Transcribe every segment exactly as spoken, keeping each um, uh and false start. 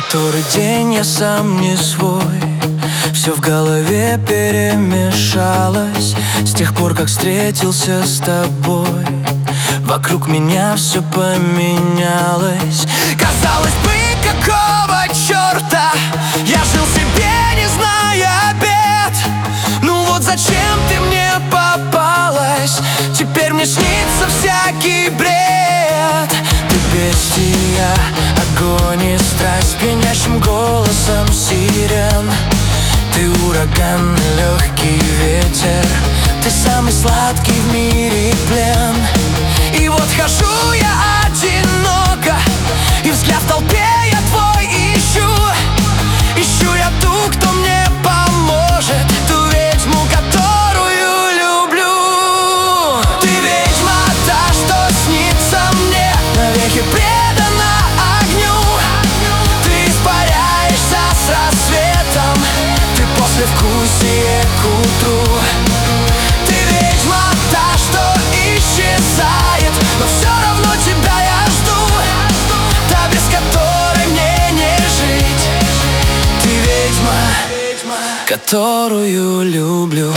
Который день я сам не свой, все в голове перемешалось с тех пор, как встретился с тобой. Вокруг меня все поменялось. Казалось бы, какого черта я жил себе, не зная бед. Ну вот зачем ты мне попалась? Теперь мне снится всякий бред. Ты бестия, огонь и страсть, пьянящим голосом сирен. Ты ураган, легкий ветер, ты самый сладкий в мире плен. И вот хожу я одиноко, и взгляд в толпе я твой ищу. Ищу я ту, кто мне поможет, ту ведьму, которую люблю. Ты ведьма, та, что снится мне, навеки предана огню. Ты испаряешься с рассветом, ты послевкусие к утру. Ты ведьма, та, что исчезает, но все равно тебя я жду. Та, без которой мне не жить. Ты ведьма, которую люблю.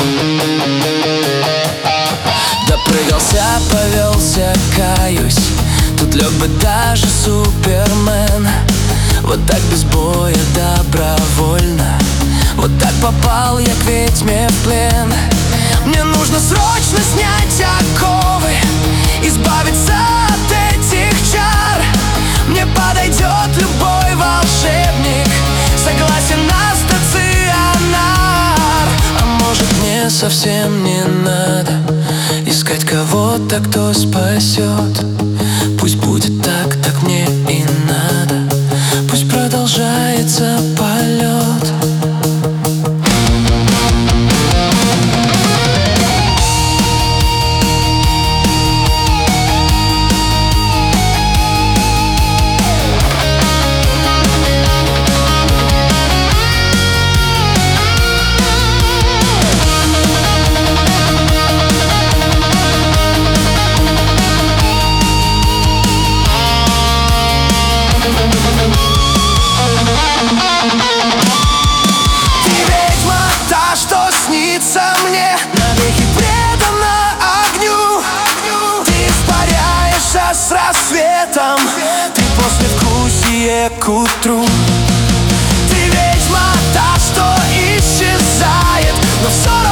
Допрыгался, повелся, каюсь. Тут лег бы даже Супермен. Вот так без боя, добровольно. Вот так попал я к ведьме в плен. Мне нужно срочно снять оковы, избавиться от этих чар. Мне подойдет любой волшебник, согласен на стационар. А может, мне совсем не надо искать кого-то, кто спасет. Пусть будет так, так мне и надо. Пусть продолжается полет. Мне навеки предана огню. Ты испаряешься с рассветом, ты послевкусие к утру. Ты ведьма, та, что исчезает, но все равно